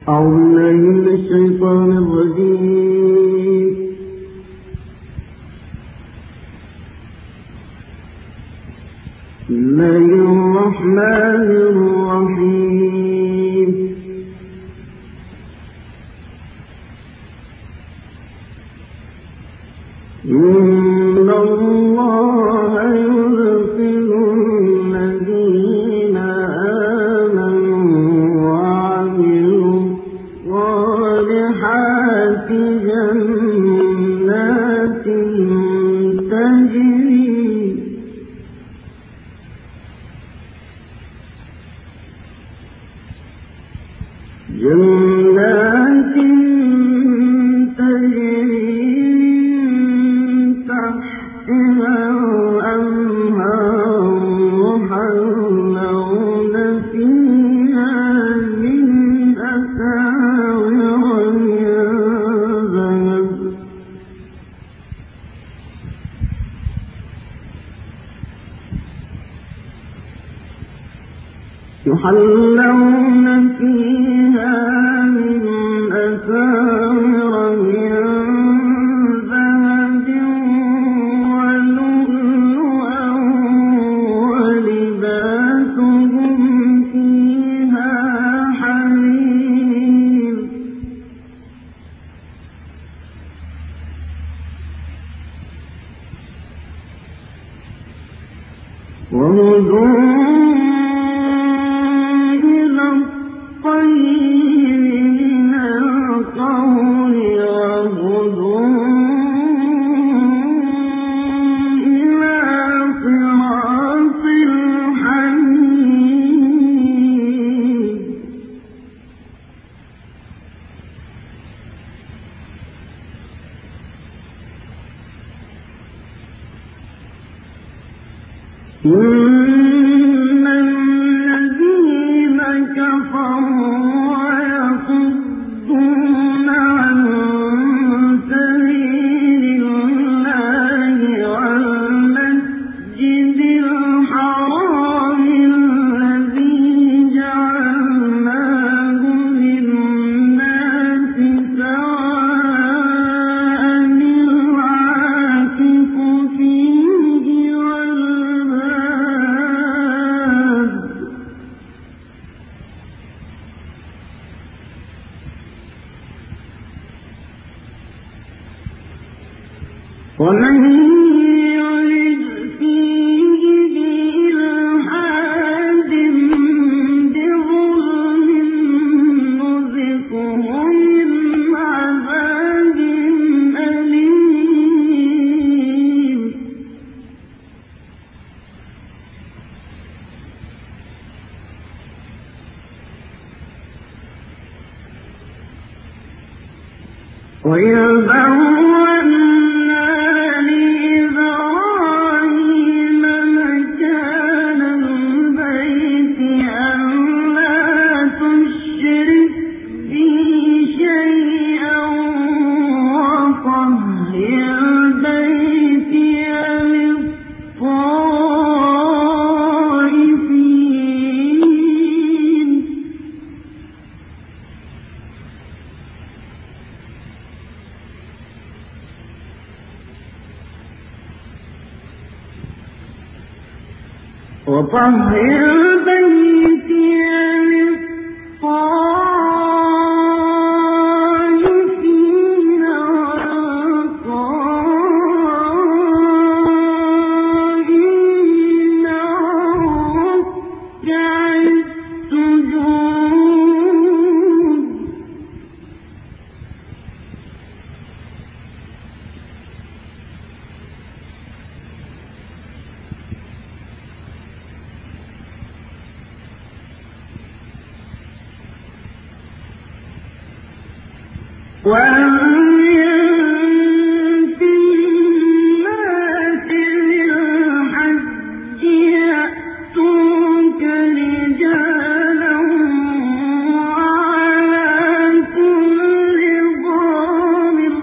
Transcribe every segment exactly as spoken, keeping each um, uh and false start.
أعوذ بالله من الشيطان الرجيم. بسم الله الرحمن الرحيم. إن الله يدخل الذين آمنوا وعملوا الصالحات جنات تجري جنات تجري تحتها الأنهار يحلون فيها من أساور من ذهب يحلون فيها من أساور من ذهب ولؤلؤا ولباسهم فيها حرير وهدوء إن الذين كفروا ويصدون عن سبيل الله والمسجد الحرام الذي جعلناه للناس سواء العاكف فيه ومن يرد فيه بإلحاد بظلم نذقه من عذاب أليم ويذرون وطهر بيتي للطائفين والقائمين والركع السجود وأذن في الناس بالحج يأتوك رجالا وعلى كل ضامر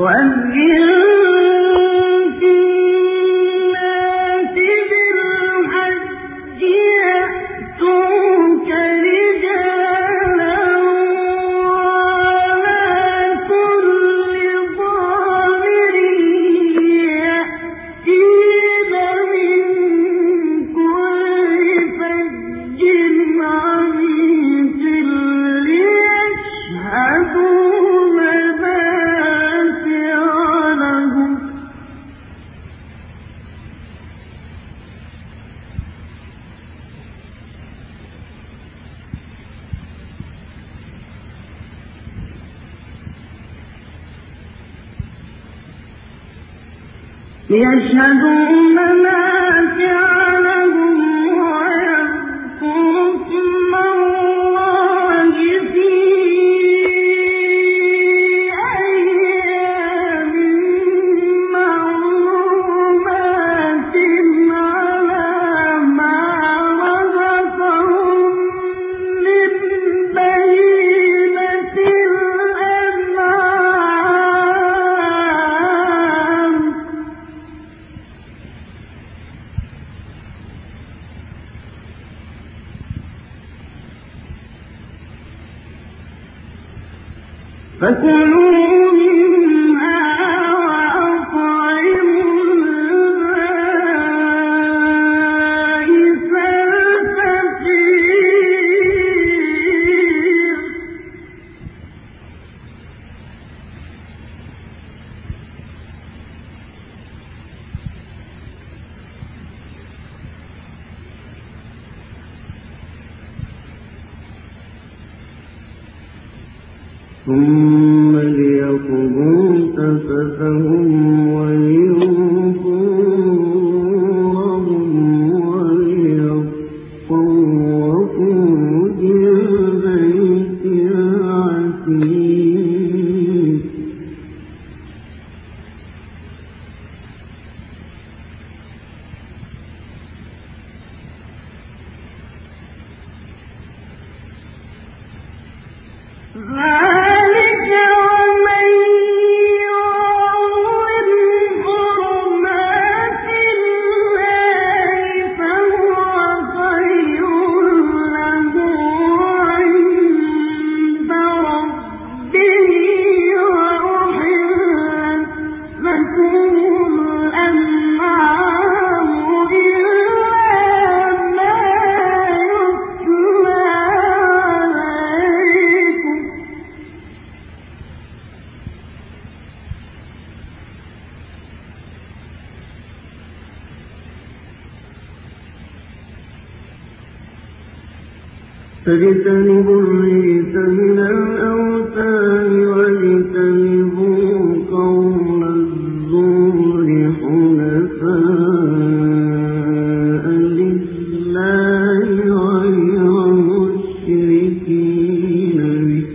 ليشهدوا منافع لهم ويذكروا اسم الله في أيام معلومات على ما رزقهم من بهيمة الأنعام فكلوا منها وأطعموا البائس الفقير ثم ليقضوا تفثهم وليوفوا نذورهم وليطوفوا بالبيت العتيق ذلك ومن يعظم حرمات الله فهو خير له عند ربه وأحلت لكم الأنعام إلا ما يتلى عليكم فاجتنبوا الرجس من الأوثان واجتنبوا قول الزور حنفاء لله غير مشركين به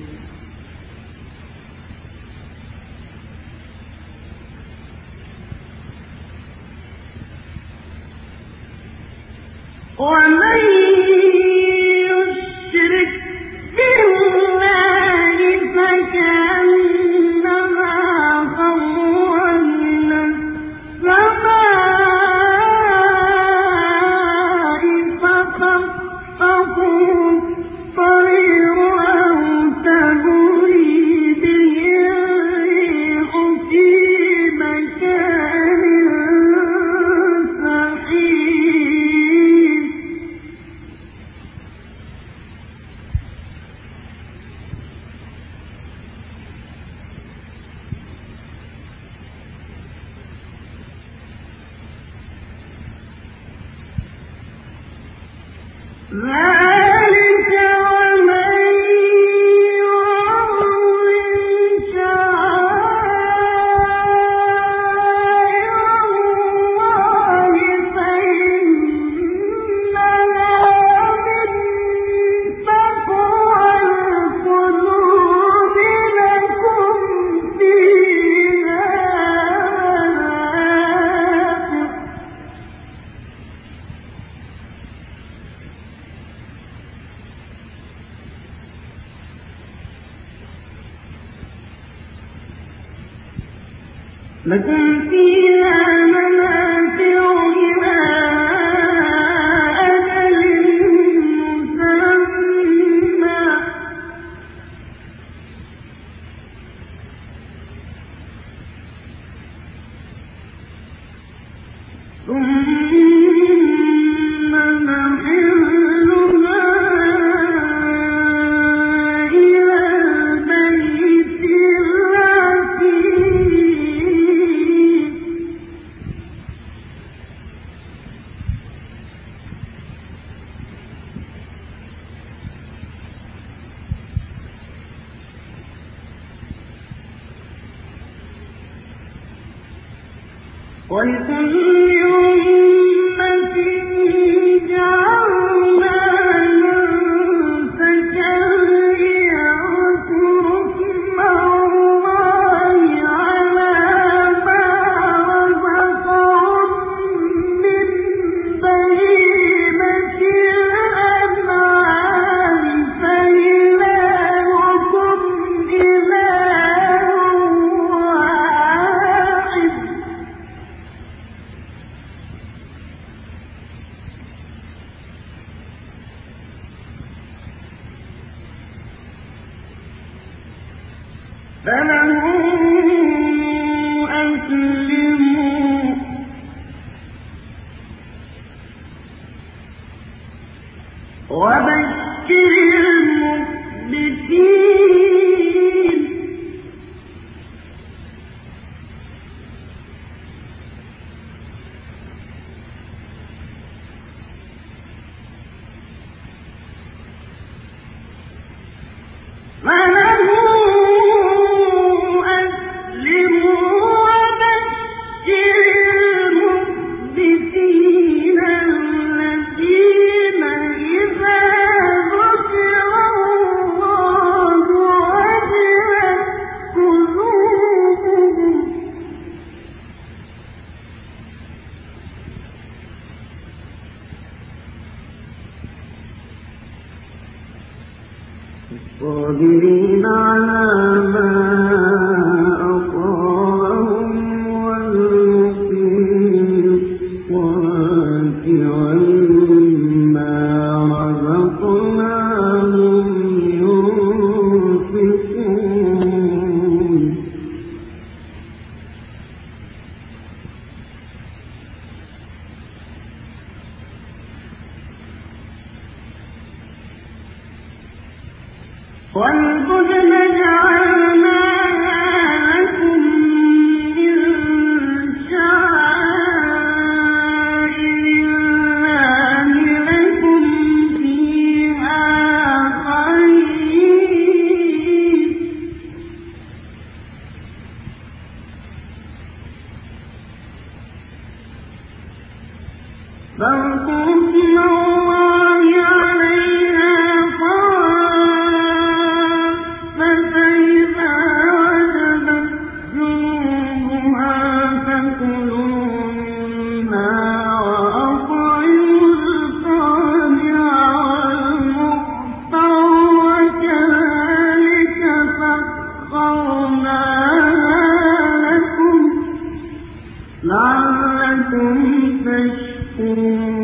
ومن يشرك بالله فكأنما خر من السماء فخطفه الطير أو تهوي به الريح في مكان سحيق ذلك ومن يعظم شعائر الله فإنها من تقوى القلوب لكم فيها منافع لكم فيها منافع إلى أجل مسمى ثم نحلها إلى البيت العتيق ولكل أمة جعلنا منسكا ليذكروا اسم الله على ما رزقهم من بهيمة الأنعام فإلهكم إله واحد فله أسلموا وبشر المخبتين فله المخبتين الذين إذا ذكر الله وجلت قلوبهم الصابرين على ما أصابهم والمقيم الصلاة ومما رزقناهم ينفقون والبدن جعلناها لكم من شعائر الله لكم فيها خير فاذكروا اسم الله عليها فإذا وجبت جنوبها فكلوا منها وأطعموا القانع والمعتر وكذلك سخرناها لكم لعلكم تشكرون